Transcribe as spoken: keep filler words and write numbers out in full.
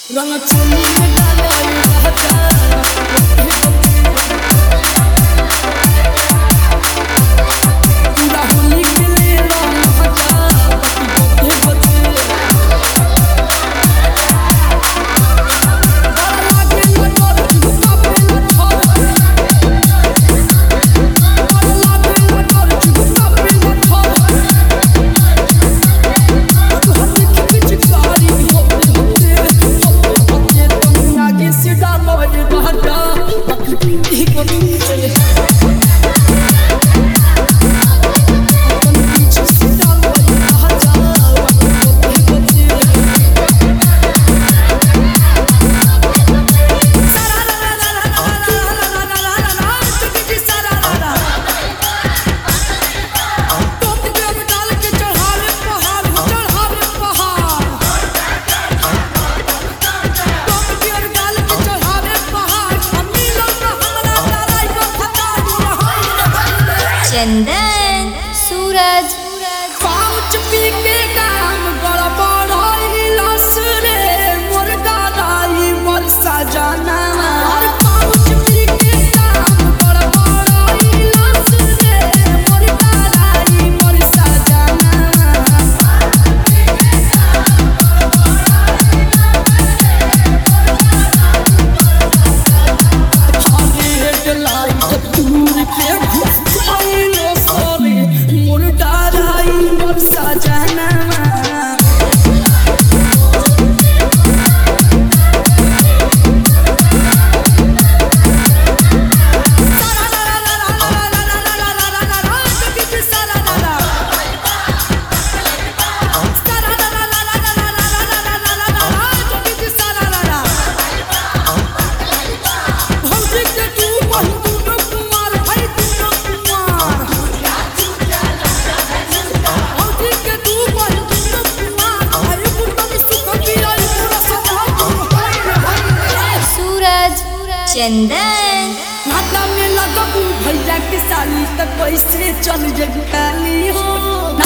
रंग चोली में डाला रहता पूरा होली के लिए रहता बच्चे बच्चे डर लागे न डर चुपता पे न छोड़ डर लागे न डर चुपता पे न छोड़ तू हंसी की पिचकारी होते होते होते तुम आगे से डालो ये रहता बच्चे बच्चे चंदन सूरज पाउच पी के काम गड़बड़ाई लस रे मोर दादाई मोर सजना पाउच पी के काम गड़बड़ाई लस रे मोर दादाई मोर सजना छाने हेडलाइट दूर के घुसाई सोरे मोर दादाई मोर सजना चंदन नाता में लगबू भैया के साली तक कैसे चल जग काली हो